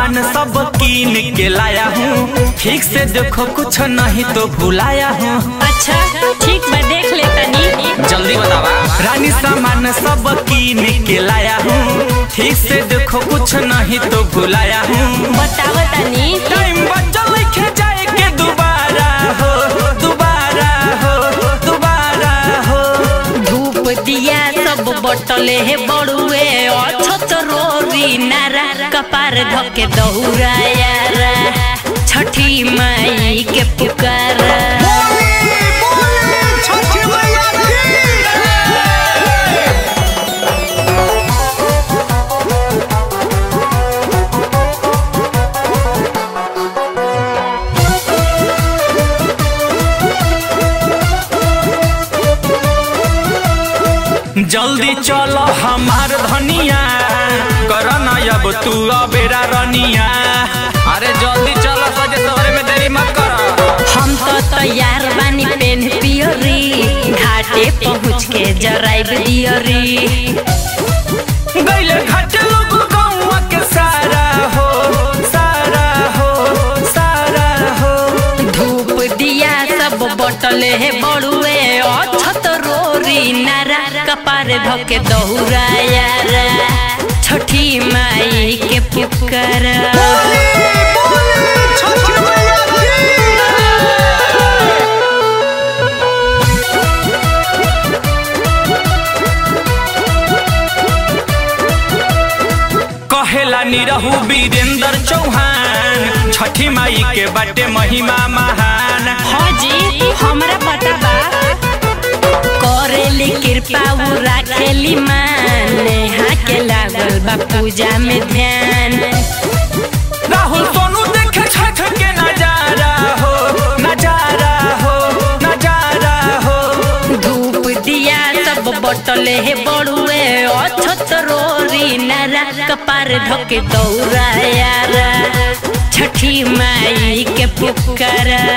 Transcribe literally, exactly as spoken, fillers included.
सामान सब कीन के लाया हूँ, ठीक से देखो कुछ नहीं तो भुलाया हूँ। अच्छा ठीक बा, देख ले तनी। जल्दी बतावा। रानी सामान सब कीन के लाया हूँ, ठीक से देखो कुछ नहीं तो भुलाया हूँ। बताव तनी। टाइम बचल लिखे जाए के दोबारा हो, दोबारा हो, दोबारा हो। धूप दिया सब बटले है बड़ुए, अछत रोरी नारा कपार धके दौरा यारा, छठी माई के पुकारा। जल्दी चलो हमार धनिया, करना अब तू अबेरा रनिया। अरे जल्दी चलो, सजे सवरे में देरी मत करो। हम तो तैयार बानी पेन पियरी, घाटे पहुँच के जराइब दियरी। गइले घाटे लोग गौवा के सारा हो, सारा हो, सारा हो। धूप दिया सब बटले है बड़ुए, अछत रोरी नारा कपार धके दौरा यारा, छठी माई के पुकारा। कहेला निरहु वीरेंद्र चौहान, छठी माई के बाटे महिमा महान। हाँ जी हमरा पता बा, करेली कृपा उ राखेली मान, नेहा के लागल बा पूजा में ध्यान। राहुल सोनू देखे छठ के नजारा हो, नजारा हो, नजारा हो। धूप दिया सब बटले है बड़ुए, अछत रोरी नारा कपार धके दौरा यारा, छठी माई के पुकारा।